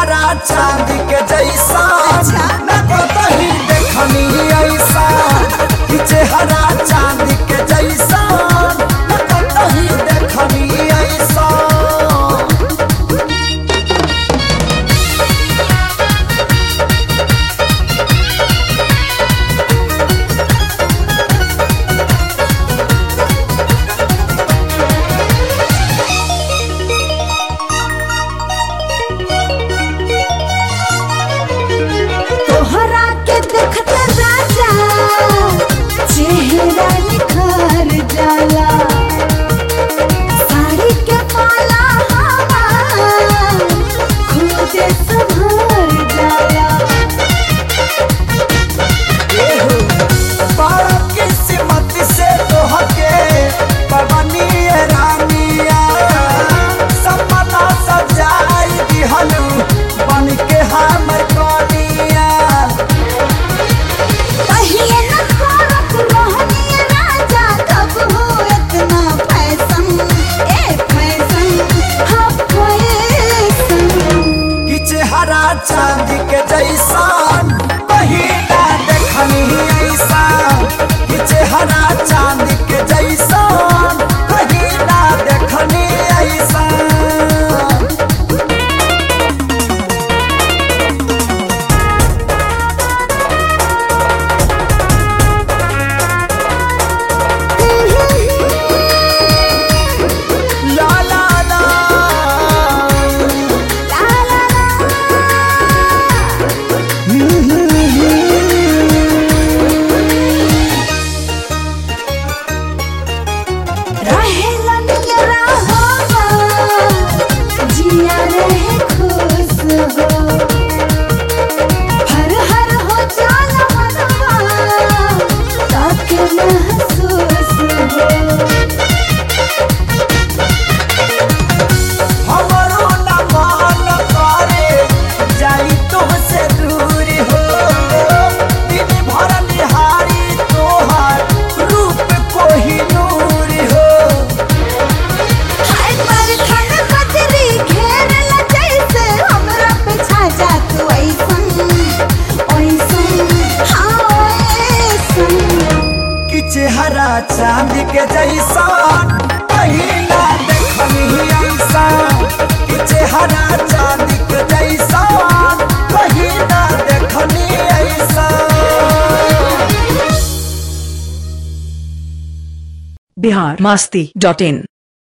चेहरा चांद के जैसा न कतही देखनी ऐसा कि चेहरा चांद के जैसा न कतही देखनी ऐसा। तोहरा के देखत राजा चेहरा निखर जाला, साड़ी के पाला हमार खुद संभर जाला। बड़ा किस्मत से तोहके पवनी रानिया सपना सजाई दिहलू बन के हमर कनिया। कहिए न करत रहनी राजा कब हो इतना फैशन, ए फैशन हाँ फैशन। कि चेहरा चांद के जैसा कहीं ना देखनी ऐसा कि चेहरा चांद के जैसा कहीं ना देखनी ऐसा। ला ला ला रहेला नियरा होगा जिया रहे खुश हो, हर हर हो जाला मनवा ताके महसूस हो। हमरो न मान करे जाई तुमसे दूर हो, दिन भर निहारी तोहार रूप कोहिनूर हो। हाय पर खन कजरी घेरला जैसे हमरा पे छा जा तू ऐसन ऐसन हाँ ऐसन। कि चेहरा चांद के जैसा कहीं ना देखनी ऐसा कि चेहरा चांद के जैसा कहीं ना देखनी ऐसा। बिहारमस्ती.in